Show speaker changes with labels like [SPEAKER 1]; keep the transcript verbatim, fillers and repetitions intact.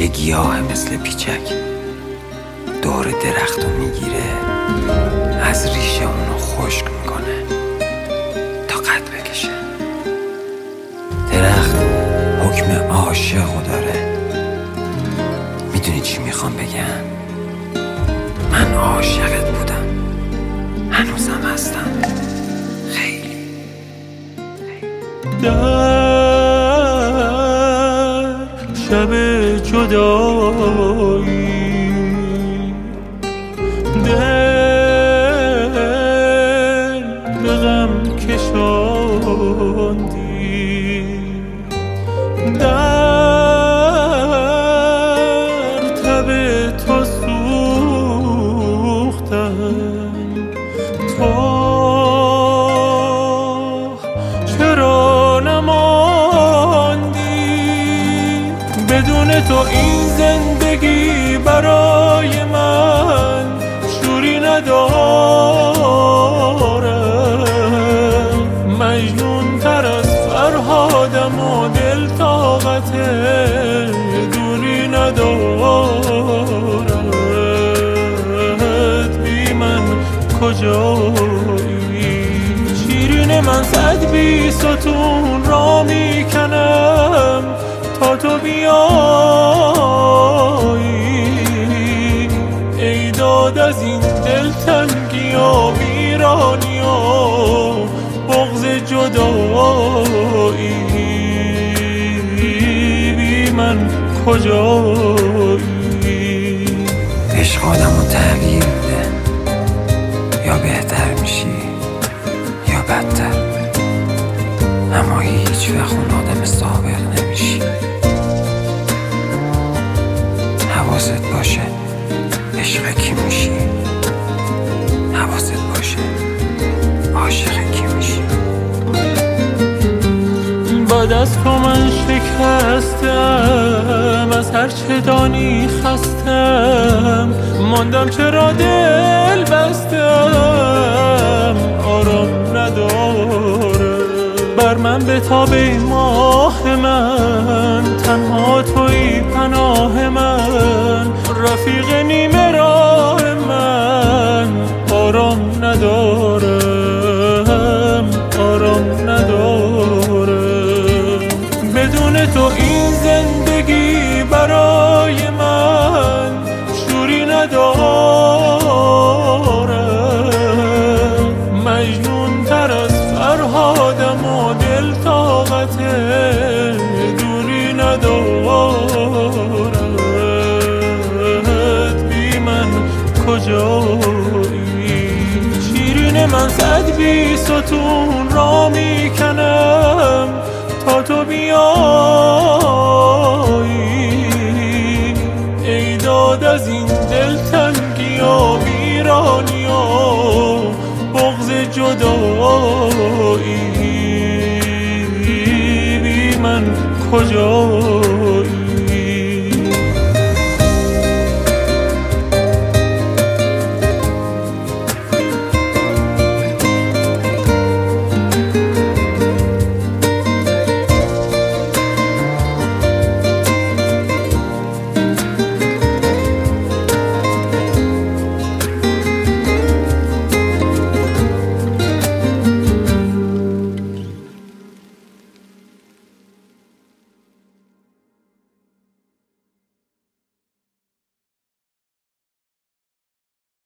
[SPEAKER 1] یه گیاه مثل پیچک دور درختو میگیره، از ریشه اونو خشک میکنه تا قد بکشه. درخت حکم عاشقو داره. میدونی چی میخوام بگم؟ من عاشقت بودم، هنوزم هستم، خیلی.
[SPEAKER 2] در شب جدایی دل به غم کشاندی، در تب تو سوختم، تو چرا نماندی؟ بدون تو این زندگی برای من شوری ندارم. مجنون تر از فرهادم و دل طاقت دوری ندارد. بی من کجایی؟ شیرین من صد بی ستون را میکنم تا تو بیایی. ای داد از این دلتنگی و ویرانی و بغض جدایی. بی من کجایی؟
[SPEAKER 1] عشق آدمو تغییر میده، یا بهتر میشی یا بدتر، اما هیچ وقت اون آدم سابق نمیشی. حواست باشه عشق کی میشی، حواست باشه عاشق کی میشی.
[SPEAKER 2] بعد از تو من شکستم، از هر چه دانی خستم، ماندم چرا دل بستم، آرام نداره. بر من به تابه ماه من، تنها توی پناه من، رفیق نیمه راه من، آرام ندارم، آرام ندارم. بدون تو این زندگی برای من شوری ندارم. مجنون تر از فرهادم و دل طاقت دوری ندارد. بی من کجایی؟ شیرین من صد بی ستون را میکنم تا تو بیایی. ای داد از این دلتنگی و ویرانی و بغض جدایی. بی من کجایی؟